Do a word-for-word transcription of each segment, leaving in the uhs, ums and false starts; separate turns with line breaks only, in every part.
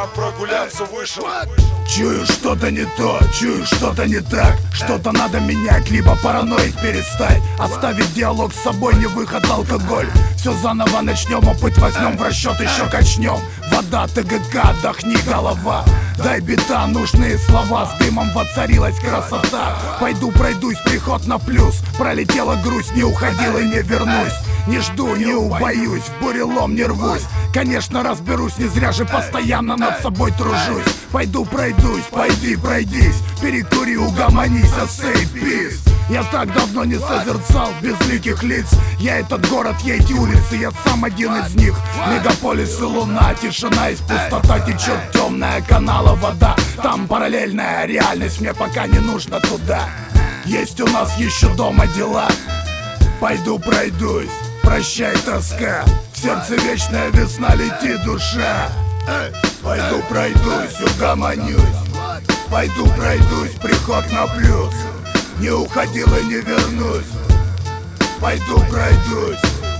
я прогуляться вышел.
Чую, что-то не то, чую, что-то не так. Что-то надо менять, либо параноик перестать. Оставить диалог с собой, не выход, алкоголь. Все заново начнем, опыт возьмем в расчет, еще качнем. Вода, ТГК, отдохни, голова. Дай бита, нужные слова, с дымом воцарилась красота. Пойду пройдусь, приход на плюс. Пролетела грусть, не уходил и не вернусь. Не жду, не убоюсь, в бурелом не рвусь. Конечно, разберусь, не зря же постоянно над собой тружусь. Пойду пройдусь, пойди пройдись, перекури, угомонись, осыпись. Я так давно не созерцал безликих лиц. Я этот город, я эти улицы, я сам один из них. Мегаполис и луна, тишина и пустота. Течет темная канала вода. Там параллельная реальность, мне пока не нужно туда. Есть у нас еще дома дела. Пойду пройдусь, прощай тоска. В сердце вечная весна, лети душа. Пойду пройдусь, угомонюсь. Пойду пройдусь, приход на плюс. Не уходил и не вернусь. Пойду пройдусь.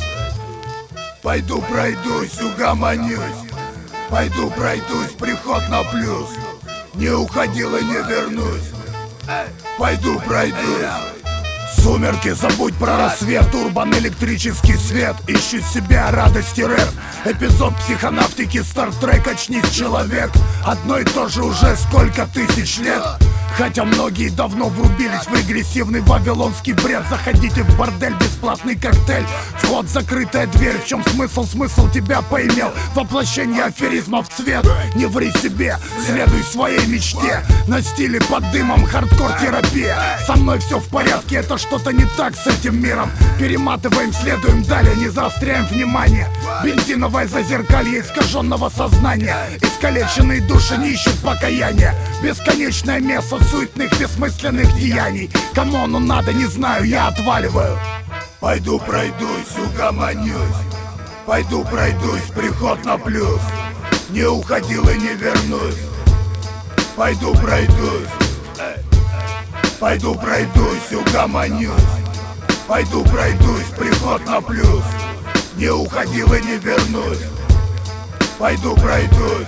Пойду пройдусь, угомонюсь. Пойду пройдусь, приход на плюс. Не уходил и не вернусь. Пойду пройдусь. Сумерки, забудь про рассвет, урбан, электрический свет. Ищу себя, радость и рэп. Эпизод психонавтики, стартрек, очнись, человек. Одно и то же уже сколько тысяч лет. Хотя многие давно врубились в агрессивный вавилонский бред. Заходите в бордель, бесплатный коктейль. Вход, закрытая дверь, в чем смысл? Смысл тебя поимел. Воплощение аферизма в цвет. Не ври себе, следуй своей мечте. На стиле под дымом, хардкор-терапия. Со мной все в порядке, это что-то не так с этим миром. Перематываем, следуем далее, не заостряем внимание. Бензиновое зазеркалье искаженного сознания. Искалеченные души не ищут покаяния. Бесконечное место суетных бессмысленных деяний. Кому оно надо, не знаю, я отваливаю. Пойду пройдусь, угомонюсь. Пойду пройдусь, приход на плюс. Не уходил и не вернусь. Пойду пройдусь. Пойду пройдусь, угомонюсь. Пойду пройдусь, приход на плюс. Не уходил и не вернусь. Пойду пройдусь.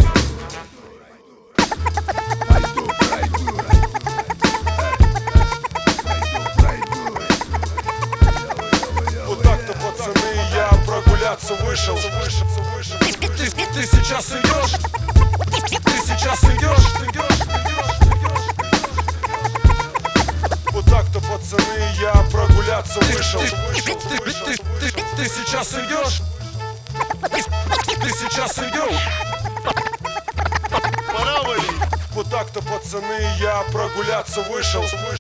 Вышел, вышел, вышел. Ты, ты сейчас идешь, ты сейчас идешь, ты идешь, вот так-то, пацаны, я прогуляться вышел, вышел, вышел. Ты, ты, ты сейчас идешь, ты сейчас идешь. Пора валить. Вот так-то, пацаны, я прогуляться вышел.